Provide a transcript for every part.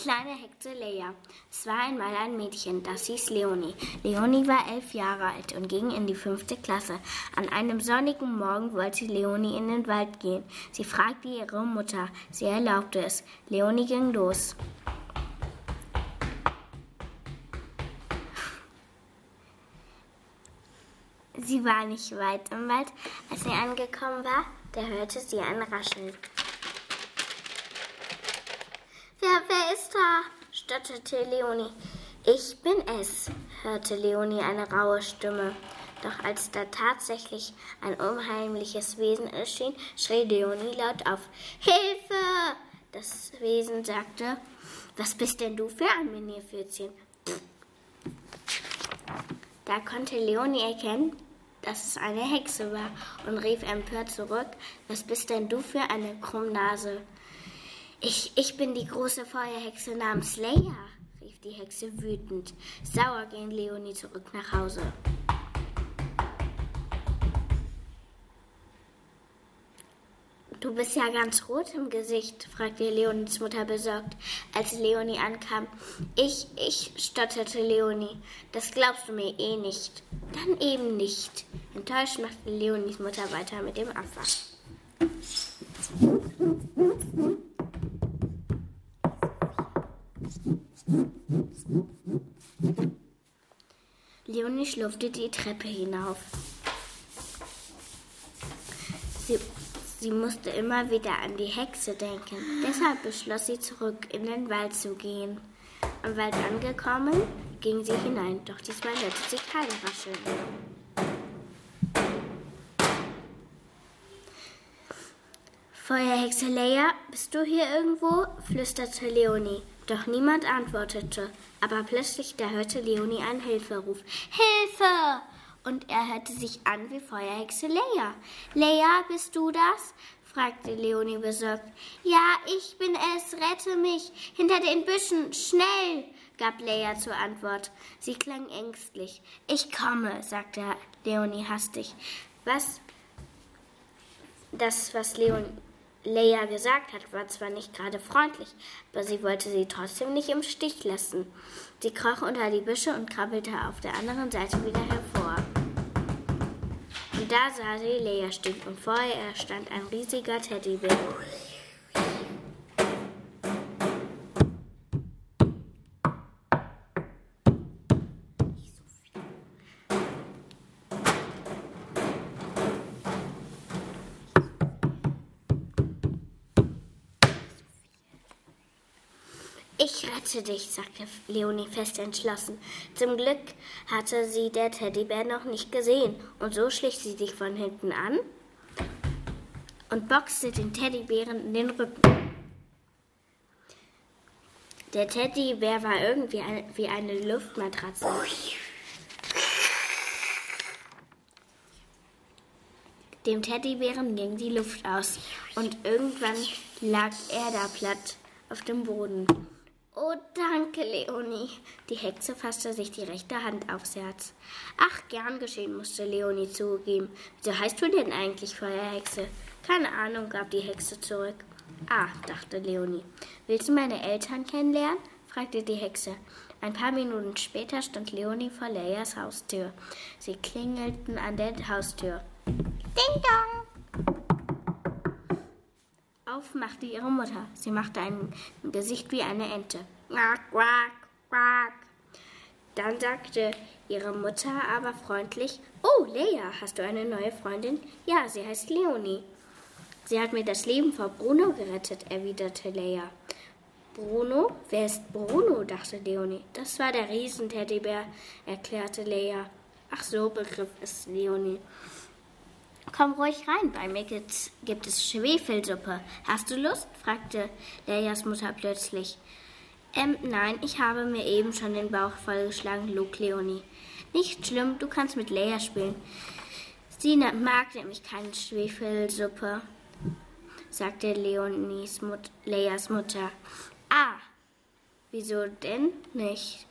kleine Hexe Leia. Es war einmal ein Mädchen, das hieß Leonie. Leonie war 11 Jahre alt und ging in die 5. Klasse. An einem sonnigen Morgen wollte Leonie in den Wald gehen. Sie fragte ihre Mutter. Sie erlaubte es. Leonie ging los. Sie war nicht weit im Wald. Als sie angekommen war, da hörte sie ein Rascheln. Wer ist da?, stotterte Leonie. Ich bin es, hörte Leonie eine raue Stimme. Doch als da tatsächlich ein unheimliches Wesen erschien, schrie Leonie laut auf. Hilfe! Das Wesen sagte, was bist denn du für ein Minierpfötzchen? Da konnte Leonie erkennen, dass es eine Hexe war und rief empört zurück, was bist denn du für eine Krummnase? Ich bin die große Feuerhexe namens Leia, rief die Hexe wütend. Sauer ging Leonie zurück nach Hause. Du bist ja ganz rot im Gesicht, fragte Leonies Mutter besorgt, als Leonie ankam. Ich, stotterte Leonie, das glaubst du mir eh nicht. Dann eben nicht. Enttäuscht machte Leonies Mutter weiter mit dem Abwasch. Leonie schlurfte die Treppe hinauf. Sie musste immer wieder an die Hexe denken. Deshalb beschloss sie, zurück in den Wald zu gehen. Am Wald angekommen, ging sie hinein, doch diesmal hörte sie keine Rascheln. Feuerhexe Leia, bist du hier irgendwo?, flüsterte Leonie. Doch niemand antwortete. Aber plötzlich, da hörte Leonie einen Hilferuf. Hilfe! Und er hörte sich an wie Feuerhexe Leia. Leia, bist du das?, fragte Leonie besorgt. Ja, ich bin es, rette mich, hinter den Büschen, schnell, gab Leia zur Antwort. Sie klang ängstlich. Ich komme, sagte Leonie hastig. Was Leia gesagt hat, war zwar nicht gerade freundlich, aber sie wollte sie trotzdem nicht im Stich lassen. Sie kroch unter die Büsche und krabbelte auf der anderen Seite wieder hervor. Und da sah sie Leia stehen und vor ihr stand ein riesiger Teddybär. Ich rette dich, sagte Leonie fest entschlossen. Zum Glück hatte sie der Teddybär noch nicht gesehen, und so schlich sie sich von hinten an und boxte den Teddybären in den Rücken. Der Teddybär war irgendwie wie eine Luftmatratze. Dem Teddybären ging die Luft aus, und irgendwann lag er da platt auf dem Boden. Oh, danke, Leonie. Die Hexe fasste sich die rechte Hand aufs Herz. Ach, gern geschehen, musste Leonie zugeben. Wieso heißt du denn eigentlich Feuerhexe? Keine Ahnung, gab die Hexe zurück. Ah, dachte Leonie. Willst du meine Eltern kennenlernen? Fragte die Hexe. Ein paar Minuten später stand Leonie vor Leias Haustür. Sie klingelten an der Haustür. Ding dong! Auf machte ihre Mutter. Sie machte ein Gesicht wie eine Ente. Quack, quack, quack. Dann sagte ihre Mutter aber freundlich, oh, Leia, hast du eine neue Freundin? Ja, sie heißt Leonie. Sie hat mir das Leben vor Bruno gerettet, erwiderte Leia. Bruno? Wer ist Bruno? Dachte Leonie. Das war der Riesenteddybär, erklärte Leia. Ach so, begriff es Leonie. Komm ruhig rein, bei mir gibt es Schwefelsuppe. Hast du Lust? Fragte Leias Mutter plötzlich. Nein, ich habe mir eben schon den Bauch vollgeschlagen, log Leonie. Nicht schlimm, du kannst mit Leia spielen. Sie mag nämlich keine Schwefelsuppe, sagte Leias Mutter. Ah, wieso denn nicht?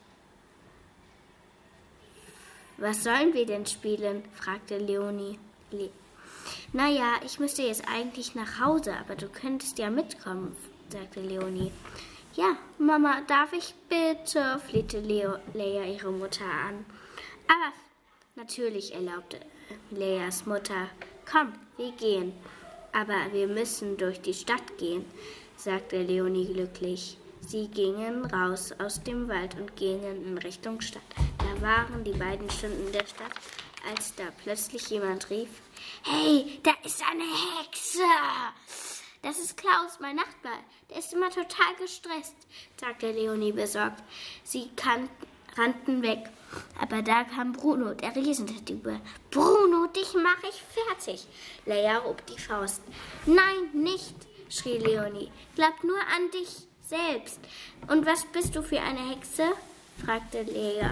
Was sollen wir denn spielen? Fragte Leonie. Naja, ich müsste jetzt eigentlich nach Hause, aber du könntest ja mitkommen, sagte Leonie. Ja, Mama, darf ich bitte? Flehte Leia ihre Mutter an. Aber natürlich erlaubte Leias Mutter. Komm, wir gehen. Aber wir müssen durch die Stadt gehen, sagte Leonie glücklich. Sie gingen raus aus dem Wald und gingen in Richtung Stadt. Da waren die beiden schon in der Stadt, als da plötzlich jemand rief: Hey, da ist eine Hexe! Das ist Klaus, mein Nachbar. Der ist immer total gestresst, sagte Leonie besorgt. Sie rannten weg. Aber da kam Bruno, der Riesentätowierer. Bruno, dich mache ich fertig. Leia hob die Faust. Nein, nicht, schrie Leonie. Glaub nur an dich selbst. Und was bist du für eine Hexe? Fragte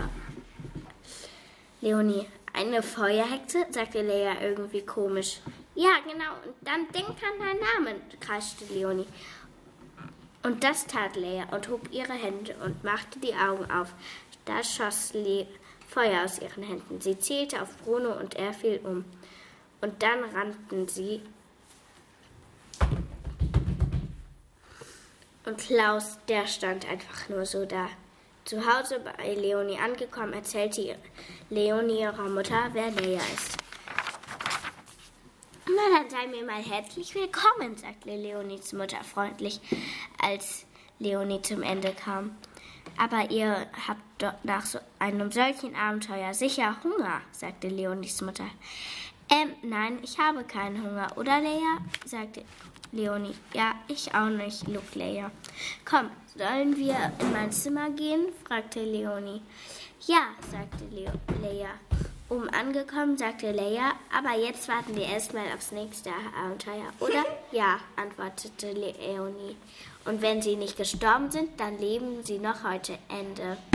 Leonie. Eine Feuerhexe? Sagte Leia irgendwie komisch. Ja, genau. Und dann denk an deinen Namen, kreischte Leonie. Und das tat Leia und hob ihre Hände und machte die Augen auf. Da schoss Feuer aus ihren Händen. Sie zielte auf Bruno und er fiel um. Und dann rannten sie. Und Klaus, der stand einfach nur so da. Zu Hause bei Leonie angekommen, erzählte Leonie ihrer Mutter, wer Leia ist. Na, dann sei mir mal herzlich willkommen, sagte Leonies Mutter freundlich, als Leonie zum Ende kam. Aber ihr habt doch nach so einem solchen Abenteuer sicher Hunger, sagte Leonies Mutter. Nein, ich habe keinen Hunger, oder Leia? Sagte Leonie. Ja, ich auch nicht, log Leia. Komm, sollen wir in mein Zimmer gehen? Fragte Leonie. Ja, sagte Leia. Oben angekommen, sagte Leia, aber jetzt warten wir erstmal aufs nächste Abenteuer, oder? Ja, antwortete Leonie. Und wenn sie nicht gestorben sind, dann leben sie noch heute. Ende.